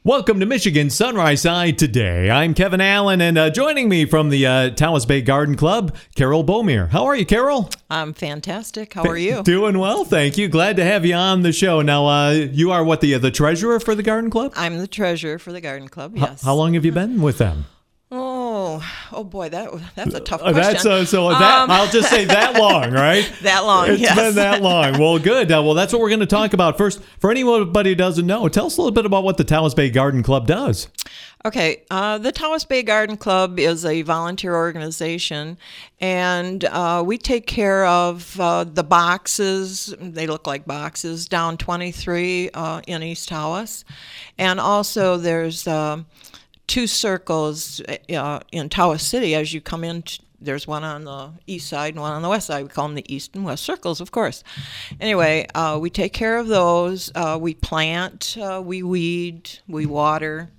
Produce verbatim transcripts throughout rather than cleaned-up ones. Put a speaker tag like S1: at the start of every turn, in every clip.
S1: Welcome to Michigan Sunrise Side today. I'm Kevin Allen, and uh, joining me from the uh, Tawas Bay Garden Club, Carol Beaumere. How are you, Carol?
S2: I'm fantastic. How are you?
S1: Doing well, thank you. Glad to have you on the show. Now, uh, you are what, the uh, the treasurer for the Garden Club?
S2: I'm the treasurer for the Garden Club, yes.
S1: H- how long have you been with them?
S2: Oh, oh boy, that that's a tough
S1: Uh,
S2: question.
S1: that's uh, so that
S2: Um,
S1: I'll just say that long, right?
S2: That long,
S1: It's
S2: yes.
S1: been that long. Well, good. Uh, well, that's what we're going to talk about first. For anybody who doesn't know, tell us a little bit about what the Tawas Bay Garden Club does.
S2: Okay, uh, the Tawas Bay Garden Club is a volunteer organization, and uh, we take care of uh, the boxes. They look like boxes down twenty-three uh, in East Tawas, and also there's uh, two circles uh, in Tawas City as you come in. T- There's one on the east side and one on the west side. We call them the east and west circles, of course. Anyway, uh, we take care of those. Uh, we plant, uh, we weed, we water.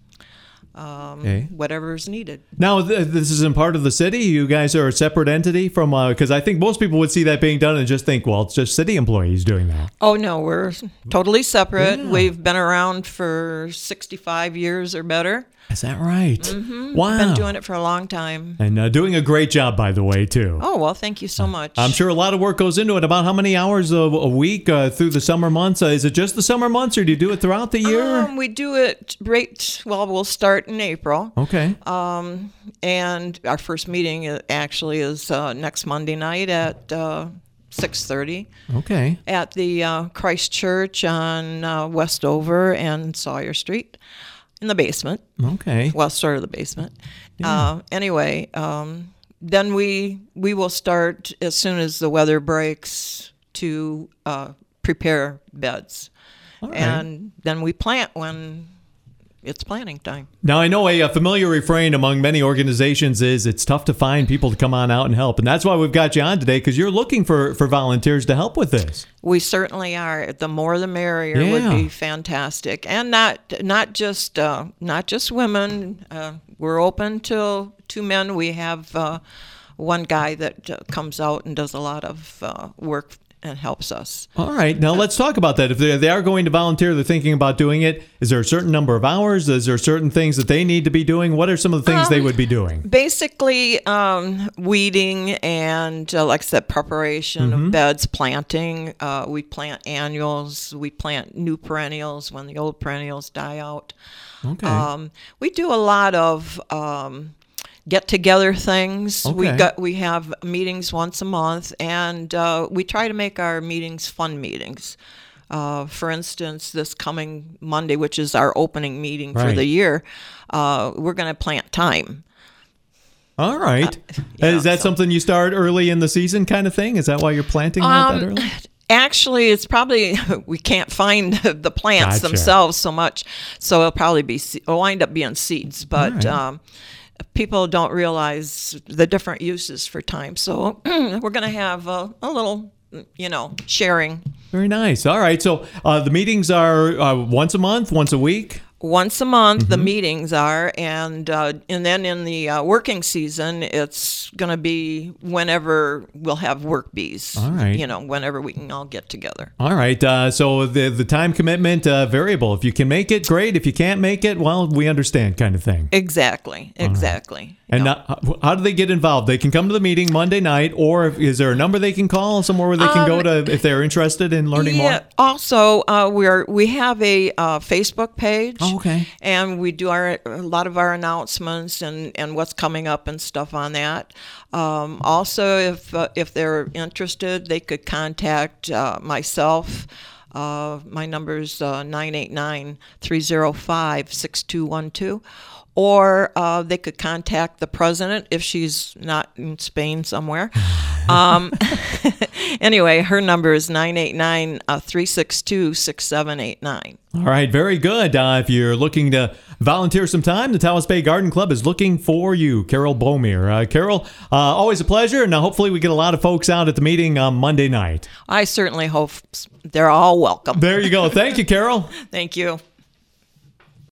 S2: Um,
S1: Okay.
S2: Whatever's needed.
S1: Now, th- this isn't part of the city. You guys are a separate entity from, because I think most people would see that being done and just think, well, it's just city employees doing that.
S2: Oh, no, we're totally separate.
S1: Yeah.
S2: We've been around for sixty-five years or better.
S1: Is that right? Mm-hmm. Wow.
S2: Been doing it for a long time.
S1: And uh, doing a great job, by the way, too.
S2: Oh, well, thank you so much.
S1: I'm sure a lot of work goes into it. About how many hours a, a week uh, through the summer months? Uh, is it just the summer months, or do you do it throughout the year?
S2: Um, we do it right, well, we'll start in April.
S1: Okay.
S2: Um, and our first meeting uh, actually is uh, next Monday night at uh, six thirty.
S1: Okay.
S2: At the uh, Christ Church on uh, Westover and Sawyer Street in the basement.
S1: Okay.
S2: Well, sort of the basement. Uh, anyway, um, then we we will start as soon as the weather breaks to uh, prepare beds.
S1: All right.
S2: And then we plant when it's planting time.
S1: Now, I know a, a familiar refrain among many organizations is it's tough to find people to come on out and help. And that's why we've got you on today, because you're looking for, for volunteers to help with this.
S2: We certainly are. The more the merrier
S1: Yeah.
S2: would be fantastic. And not not just uh, not just women. Uh, we're open to, to men. We have uh, one guy that uh, comes out and does a lot of uh, work and helps us.
S1: All right. Now, let's talk about that. If they they are going to volunteer, they're thinking about doing it, is there a certain number of hours? Is there certain things that they need to be doing? What are some of the things
S2: Um,
S1: they would be doing?
S2: Basically, um, weeding and, uh, like I said, preparation
S1: Mm-hmm.
S2: of beds, planting. Uh, we plant annuals. We plant new perennials when the old perennials die out.
S1: Okay.
S2: Um, we do a lot of um, get-together things. We
S1: Okay.
S2: got we have meetings once a month, and uh, we try to make our meetings fun meetings. Uh, for instance, this coming Monday, which is our opening meeting for
S1: Right.
S2: the year, uh, we're going to plant thyme.
S1: All right.
S2: yeah,
S1: is that
S2: so-
S1: something you start early in the season kind of thing? Is that why you're planting that, that
S2: Um,
S1: early?
S2: Actually, it's probably we can't find the plants
S1: Gotcha.
S2: themselves so much, so it'll probably be se- it'll wind up being seeds. But
S1: right.
S2: um, people don't realize the different uses for thyme, so we're going to have a, a little, you know, sharing
S1: Very nice. All right. So uh, the meetings are uh, once a month, once a week?
S2: once a month.
S1: Mm-hmm.
S2: The meetings are, and uh, and then in the uh, working season, it's going to be whenever we'll have work bees.
S1: All right.
S2: You know, whenever we can all get together.
S1: All right. Uh, so the the time commitment uh, variable. If you can make it, great. If you can't make it, well, we understand, kind of thing.
S2: Exactly. Exactly.
S1: And
S2: Yeah.
S1: now, how do they get involved? They can come to the meeting Monday night, or if, is there a number they can call somewhere where they can go to if they're interested in learning
S2: Um, yeah.
S1: more?
S2: Also, uh, we're we have a uh, Facebook page.
S1: Oh, okay.
S2: And we do our a lot of our announcements and, and what's coming up and stuff on that. Um, also, if uh, if they're interested, they could contact uh, myself. Uh, my number's uh, nine eight nine, three oh five, six two one two. Or uh, they could contact the president if she's not in Spain somewhere. Um, anyway, her number is nine eight nine, three six two, six seven eight nine.
S1: All right, very good. Uh, if you're looking to volunteer some time, the Tawas Bay Garden Club is looking for you, Carol Beaumere. Uh, Carol, uh, always a pleasure, and uh, hopefully we get a lot of folks out at the meeting on Monday night.
S2: I certainly hope they're all welcome.
S1: There you go. Thank you, Carol.
S2: Thank you.